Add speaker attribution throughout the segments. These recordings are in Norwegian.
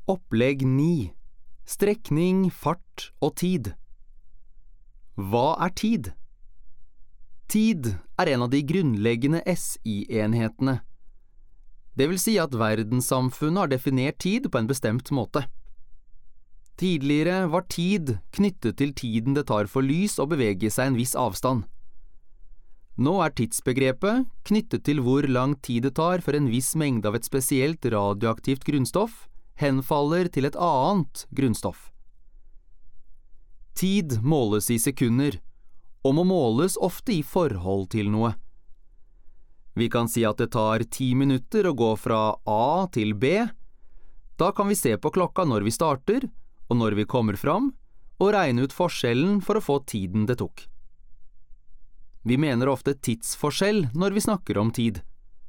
Speaker 1: Opplegg 9. Strekning, fart og tid. Hva er tid? Tid er en av de grunnleggende SI-enhetene. Det vil si at verdenssamfunnet har definert tid på en bestemt måte. Tidligere var tid knyttet til tiden det tar for lys å bevege seg en viss avstand. Nå er tidsbegrepet knyttet til hvor lang tid det tar for en viss mengde av et spesielt radioaktivt grunnstoff henfaller til et annet grunnstoff. Tid måles i sekunder, og må måles ofte i forhold til noe. Vi kan si at det tar 10 minutter å gå fra A til B. Da kan vi se på klokka når vi starter, og når vi kommer fram, og regne ut forskjellen for å få tiden det tok. Vi mener ofte tidsforskjell når vi snakker om tid.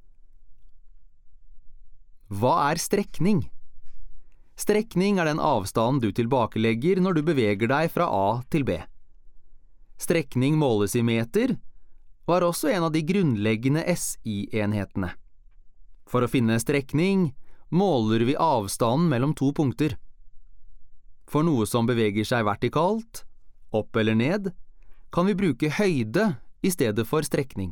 Speaker 1: Hva er strekning? Strekning er den avstanden du tilbakelegger når du beveger deg fra A til B. Strekning måles i meter, og er også en av de grunnleggende SI-enhetene. For å finne strekning måler vi avstanden mellom to punkter. For noe som beveger seg vertikalt, opp eller ned, kan vi bruke høyde i stedet for strekning.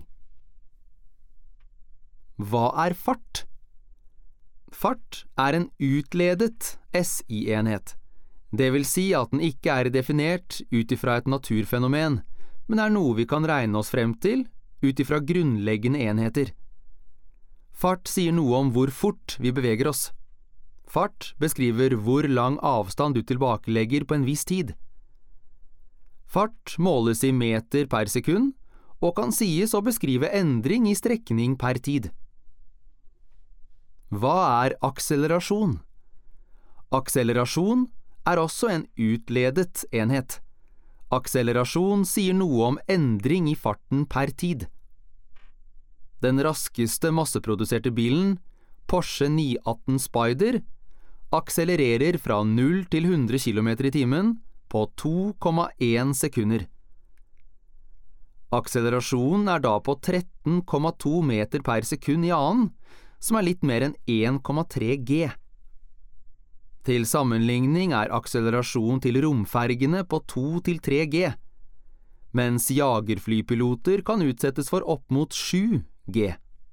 Speaker 1: Hva er fart? Fart er en utledet SI-enhet. Det vil si at den ikke er definert ut ifra et naturfenomen, men er noe vi kan regne oss frem til ut ifra grunnleggende enheter. Fart sier noe om hvor fort vi beveger oss. Fart beskriver hvor lang avstand du tilbakelegger på en viss tid. Fart måles i meter per sekund, og kan sies å beskrive endring i strekning per tid. Hva er akselerasjon? Akselerasjon er også en utledet enhet. Akselerasjon sier noe om endring i farten per tid. Den raskeste masseproduserte bilen, Porsche 918 Spider, akselererer fra 0 til 100 km i timen på 2,1 sekunder. Akselerasjon er da på 13,2 meter per sekund i annen, som er litt mer enn 1,3 G. Til sammenligning er akselerasjon til romfergene på 2-3 G, mens jagerflypiloter kan utsettes for opp mot 7 G.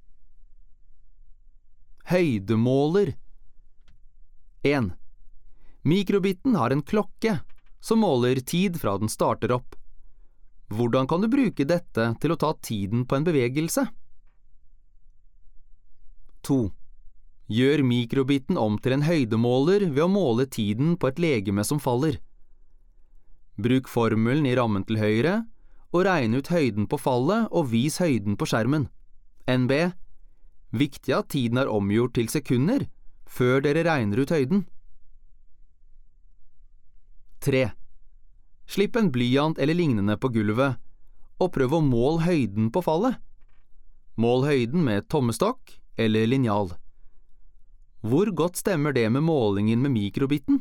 Speaker 1: Høydemåler 1. Mikrobitten har en klokke som måler tid fra den starter opp. Hvordan kan du bruke dette til å ta tiden på en bevegelse? 2. Gjør mikrobitten om til en høydemåler ved å måle tiden på et legeme som faller. Bruk formelen i rammen til høyre, og regne ut høyden på fallet og vis høyden på skjermen. NB. Viktig at tiden er omgjort til sekunder, før dere regner ut høyden. 3. Slipp en blyant eller lignende på gulvet, og prøv å måle høyden på fallet. Mål høyden med tommestokk eller linjal. Hvor godt stemmer det med målingen med mikrobitten?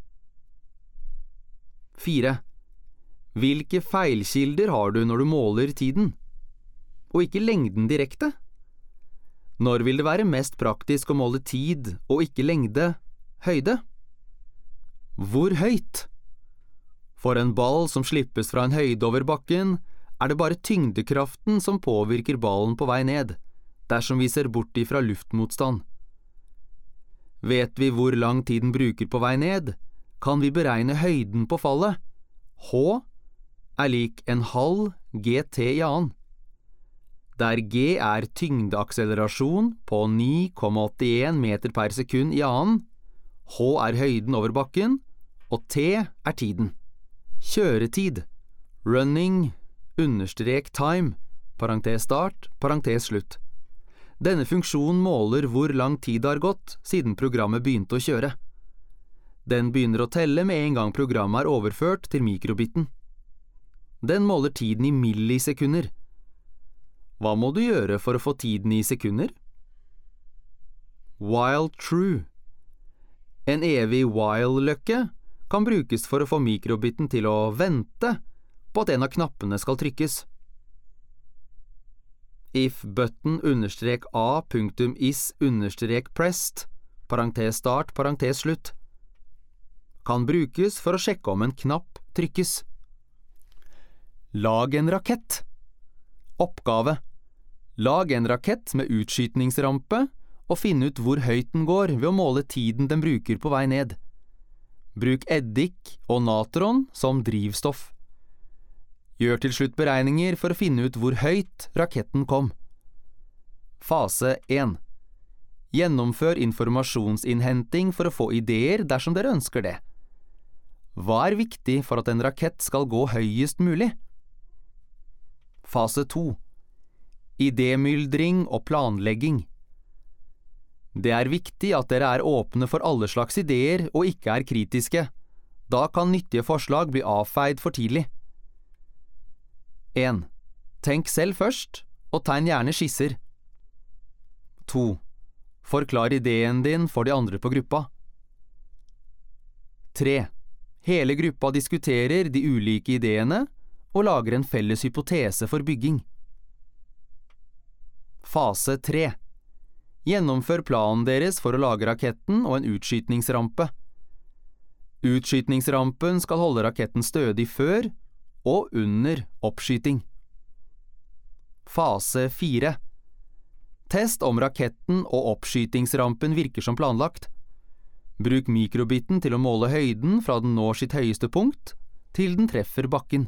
Speaker 1: 4. Hvilke feilkilder har du når du måler tiden? Og ikke lengden direkte? Når vil det være mest praktisk å måle tid og ikke lengde, høyde? Hvor høyt? For en ball som slippes fra en høyde over bakken, er det bare tyngdekraften som påvirker ballen på vei ned, dersom vi ser bort ifra luftmotstand. Vet vi hvor lang tiden bruker på vei ned, kan vi beregne høyden på fallet. H er lik en halv GT i annen. Der G er tyngdeakselerasjon på 9,81 meter per sekund i annen, H er høyden over bakken, og T er tiden. Kjøretid, running, _time, parentes start, parentes slutt. Denne funksjonen måler hvor lang tid det har gått siden programmet begynte å kjøre. Den begynner å telle med en gang programmet er overført til mikrobitten. Den måler tiden i millisekunder. Hva må du gjøre for å få tiden i sekunder? While true. En evig while-løkke kan brukes for å få mikrobitten til å vente på at en av knappene skal trykkes. If button _a.is_pressed, parentes start, parentes slutt. kan brukes for å sjekke om en knapp trykkes. Lag en rakett. Oppgave. Lag en rakett med utskytningsrampe og finn ut hvor høyt den går ved å måle tiden den bruker på vei ned. Bruk eddik og natron som drivstoff. Gjør til slutt beregninger for å finne ut hvor høyt raketten kom. Fase 1. Gjennomfør informasjonsinnhenting for å få ideer dersom dere ønsker det. Hva er viktig for at en rakett skal gå høyest mulig? Fase 2. Idémyldring og planlegging. Det er viktig at dere er åpne for alle slags ideer og ikke er kritiske. Da kan nyttige forslag bli avfeid for tidlig. 1. Tenk selv først, og tegn gjerne skisser. 2. Forklar ideen din for de andre på gruppa. 3. Hele gruppa diskuterer de ulike ideene og lager en felles hypotese for bygging. Fase 3. Gjennomfør planen deres for å lage raketten og en utskytningsrampe. Utskytningsrampen skal holde raketten stødig før og under oppskyting. Fase 4. Test om raketten og oppskytingsrampen virker som planlagt. Bruk mikrobiten til å måle høyden fra den når sitt høyeste punkt til den treffer bakken.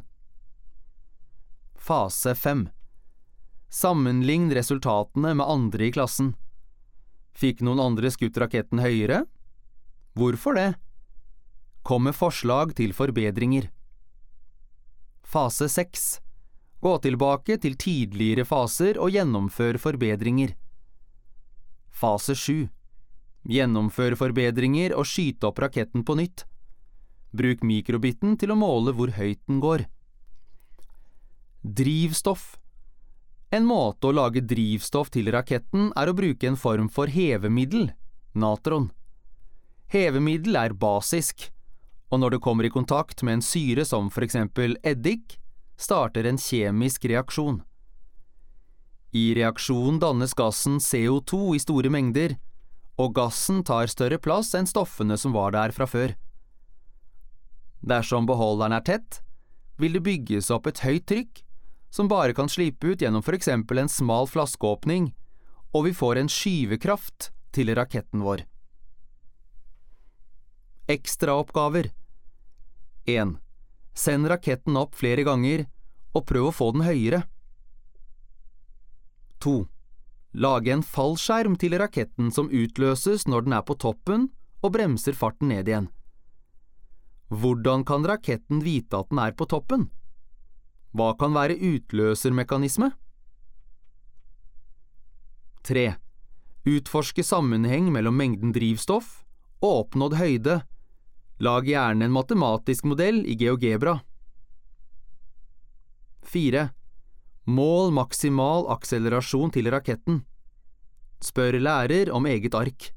Speaker 1: Fase 5. Sammenlign resultatene med andre i klassen. Fikk noen andre skutt raketten høyere? Hvorfor det? Kom med forslag til forbedringer. Fase 6. Gå tilbake til tidligere faser og gjennomfør forbedringer. Fase 7. Gjennomfør forbedringer og skyte opp raketten på nytt. Bruk mikrobiten til å måle hvor høyt den går. Drivstoff. En måte å lage drivstoff til raketten er å bruke en form for hevemiddel, natron. Hevemiddel er basisk, og når det kommer i kontakt med en syre som for eksempel eddik, starter en kjemisk reaksjon. I reaksjonen dannes gassen CO2 i store mengder, og gassen tar større plass enn stoffene som var der fra før. Dersom beholderen er tett, vil det bygges opp et høyt trykk, som bare kan slippe ut gjennom for eksempel en smal flaskeåpning, og vi får en skyvekraft til raketten vår. Ekstraoppgaver. 1. Send raketten opp flere ganger, og prøv å få den høyere. 2. Lage en fallskjerm til raketten som utløses når den er på toppen og bremser farten ned igjen. Hvordan kan raketten vite at den er på toppen? Hva kan være utløsermekanisme? 3. Utforske sammenheng mellom mengden drivstoff og oppnådd høyde. Lag gjerne en matematisk modell i GeoGebra. 4. Mål maksimal akselerasjon til raketten. Spør lærer om eget ark.